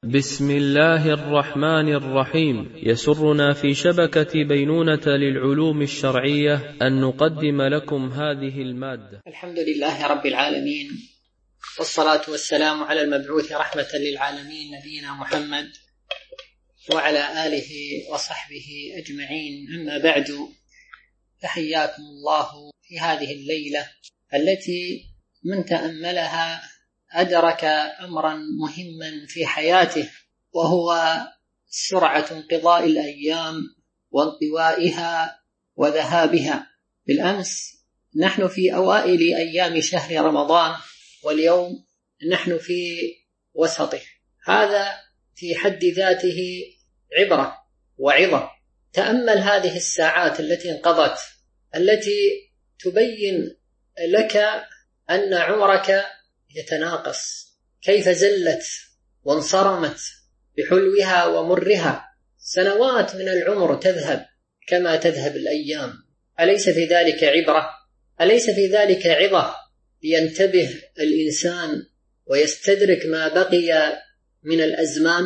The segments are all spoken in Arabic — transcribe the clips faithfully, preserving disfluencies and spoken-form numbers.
بسم الله الرحمن الرحيم. يسرنا في شبكة بينونة للعلوم الشرعية أن نقدم لكم هذه المادة. الحمد لله رب العالمين، والصلاة والسلام على المبعوث رحمة للعالمين نبينا محمد وعلى آله وصحبه أجمعين. أما بعد، فحياكم الله في هذه الليلة التي من تأملها أدرك أمرا مهما في حياته، وهو سرعة انقضاء الأيام وانطوائها وذهابها. بالأمس نحن في أوائل أيام شهر رمضان، واليوم نحن في وسطه. هذا في حد ذاته عبرة وعظة. تأمل هذه الساعات التي انقضت، التي تبين لك أن عمرك يتناقص، كيف زلت وانصرمت بحلوها ومرها. سنوات من العمر تذهب كما تذهب الأيام. أليس في ذلك عبرة؟ أليس في ذلك عظة لينتبه الإنسان ويستدرك ما بقي من الأزمان،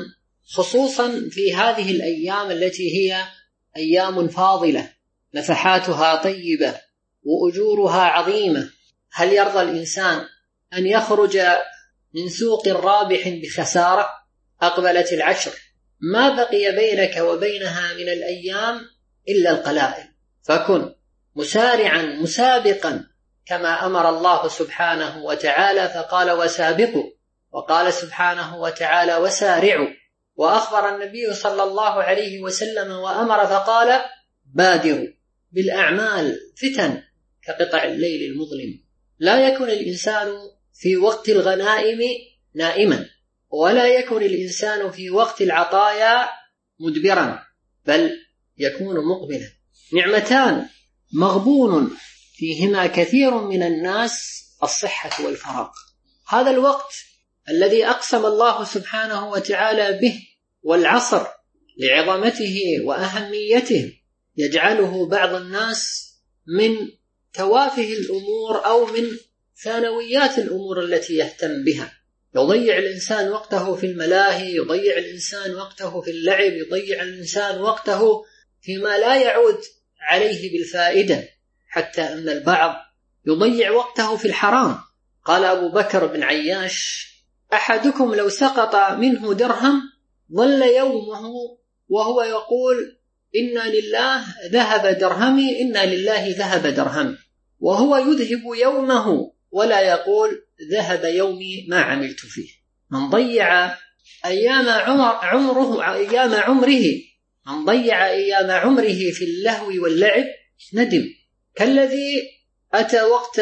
خصوصا في هذه الأيام التي هي أيام فاضلة نفحاتها طيبة وأجورها عظيمة. هل يرضى الإنسان أن يخرج من سوق رابح بخسارة؟ أقبلت العشر، ما بقي بينك وبينها من الأيام إلا القلائل، فكن مسارعا مسابقا كما أمر الله سبحانه وتعالى، فقال وسابقوا، وقال سبحانه وتعالى وسارعوا، وأخبر النبي صلى الله عليه وسلم وأمر فقال بادروا بالأعمال فتن كقطع الليل المظلم. لا يكن الإنسان في وقت الغنائم نائما، ولا يكن الإنسان في وقت العطايا مدبرا، بل يكون مقبلا. نعمتان مغبون فيهما كثير من الناس، الصحة والفراغ. هذا الوقت الذي أقسم الله سبحانه وتعالى به والعصر لعظمته وأهميته، يجعله بعض الناس من توافه الأمور أو من ثانويات الأمور التي يهتم بها. يضيع الإنسان وقته في الملاهي، يضيع الإنسان وقته في اللعب، يضيع الإنسان وقته فيما لا يعود عليه بالفائدة، حتى أن البعض يضيع وقته في الحرام. قال أبو بكر بن عياش: أحدكم لو سقط منه درهم ظل يومه وهو يقول إنا لله ذهب درهمي، إنا لله ذهب درهمي، وهو يذهب يومه ولا يقول ذهب يومي ما عملت فيه. من ضيع أيام عمر عمره أيام عمره من ضيع أيام عمره في اللهو واللعب ندم، كالذي أتى وقت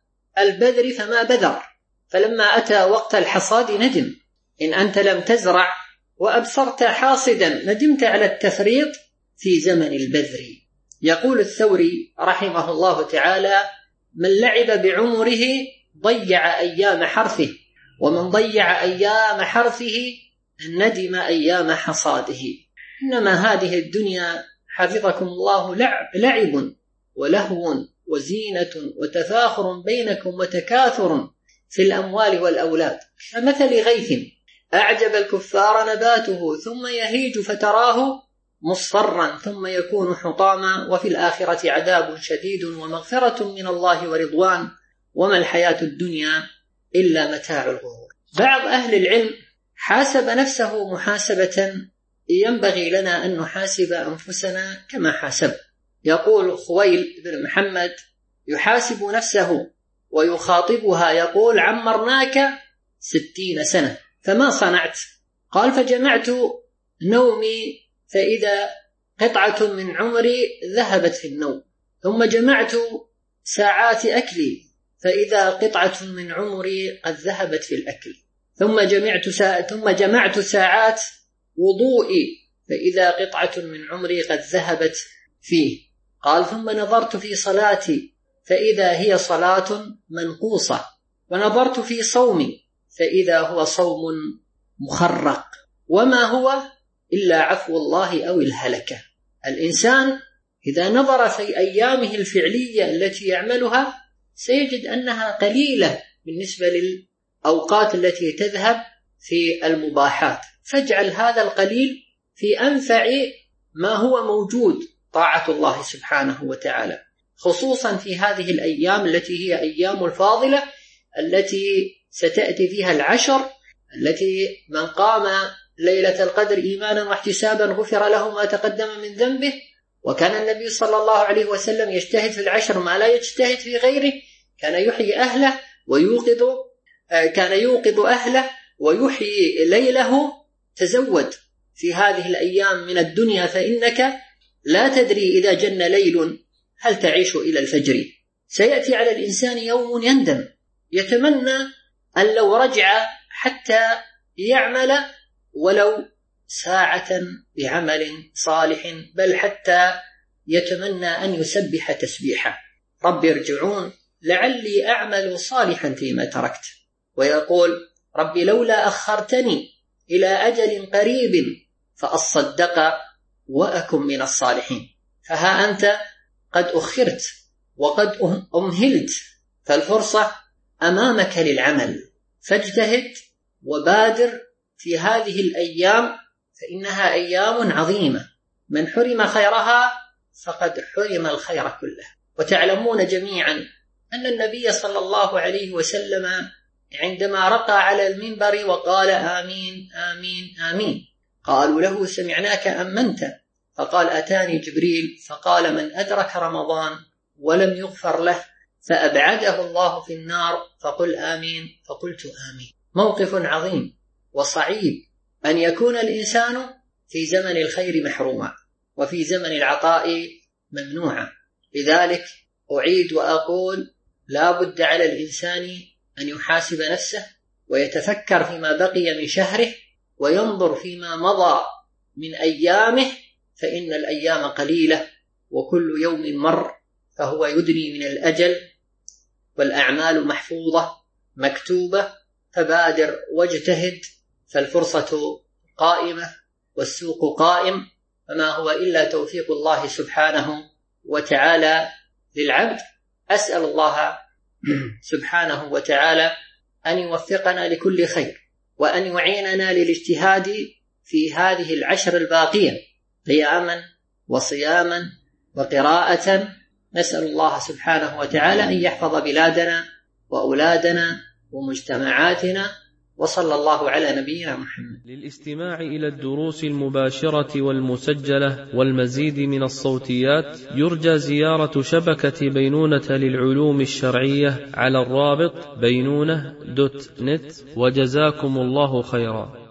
البذر فما بذر، فلما أتى وقت الحصاد ندم. إن أنت لم تزرع وأبصرت حاصدا ندمت على التفريط في زمن البذر. يقول الثوري رحمه الله تعالى: من لعب بعمره ضيع أيام حرثه، ومن ضيع أيام حرثه ندم أيام حصاده. إنما هذه الدنيا حفظكم الله لعب ولهو وزينة وتفاخر بينكم وتكاثر في الأموال والأولاد، كمثل غيث أعجب الكفار نباته ثم يهيج فتراه مصفرا ثم يكون حطاما، وفي الآخرة عذاب شديد ومغفرة من الله ورضوان، وما الحياة الدنيا إلا متاع الغرور. بعض أهل العلم حاسب نفسه محاسبة ينبغي لنا أن نحاسب أنفسنا كما حاسب. يقول خويل بن محمد يحاسب نفسه ويخاطبها يقول: عمرناك ستين سنة فما صنعت؟ قال: فجمعت نومي فإذا قطعة من عمري ذهبت في النوم، ثم جمعت ساعات أكلي فإذا قطعة من عمري قد ذهبت في الأكل، ثم جمعت سا... ثم جمعت ساعات وضوئي فإذا قطعة من عمري قد ذهبت فيه. قال: ثم نظرت في صلاتي فإذا هي صلاة منقوصة، ونظرت في صومي فإذا هو صوم مخرق، وما هو إلا عفو الله أو الهلكة. الإنسان إذا نظر في أيامه الفعلية التي يعملها سيجد أنها قليلة بالنسبة للأوقات التي تذهب في المباحات، فاجعل هذا القليل في أنفع ما هو موجود طاعة الله سبحانه وتعالى، خصوصا في هذه الأيام التي هي أيام الفاضلة التي ستأتي فيها العشر، التي من قام ليلة القدر إيمانا واحتسابا غفر له ما تقدم من ذنبه. وكان النبي صلى الله عليه وسلم يجتهد في العشر ما لا يجتهد في غيره، كان يحيي أهله ويوقظ كان يوقظ أهله ويحيي ليله. تزود في هذه الأيام من الدنيا، فإنك لا تدري إذا جن ليل هل تعيش إلى الفجر. سيأتي على الإنسان يوم يندم، يتمنى أن لو رجع حتى يعمل ولو ساعة بعمل صالح، بل حتى يتمنى أن يسبح تسبيحا: رب ارجعون لعلي أعمل صالحا فيما تركت. ويقول: رب لولا أخرتني إلى أجل قريب فأصدق وأكن من الصالحين. فها أنت قد أخرت وقد أمهلت، فالفرصة أمامك للعمل، فاجتهد وبادر في هذه الأيام، فإنها أيام عظيمة، من حرم خيرها فقد حرم الخير كله. وتعلمون جميعا أن النبي صلى الله عليه وسلم عندما رقى على المنبر وقال آمين آمين آمين، قالوا له: سمعناك أمنت؟ فقال: أتاني جبريل فقال: من أدرك رمضان ولم يغفر له فأبعده الله في النار فقل آمين، فقلت آمين. موقف عظيم وصعيب أن يكون الإنسان في زمن الخير محروما وفي زمن العطاء ممنوعا. لذلك أعيد وأقول: لا بد على الإنسان أن يحاسب نفسه ويتفكر فيما بقي من شهره وينظر فيما مضى من أيامه، فإن الأيام قليلة وكل يوم مر فهو يدني من الأجل، والأعمال محفوظة مكتوبة، فبادر واجتهد، فالفرصة قائمة والسوق قائم، فما هو إلا توفيق الله سبحانه وتعالى للعبد. أسأل الله سبحانه وتعالى أن يوفقنا لكل خير، وأن يعيننا للاجتهاد في هذه العشر الباقية قياما وصياما وقراءة. نسأل الله سبحانه وتعالى أن يحفظ بلادنا وأولادنا ومجتمعاتنا، وصلى الله على نبينا محمد. للاستماع إلى الدروس المباشرة والمسجلة والمزيد من الصوتيات يرجى زيارة شبكة بينونة للعلوم الشرعية على الرابط بينونة دوت نت، وجزاكم الله خيرا.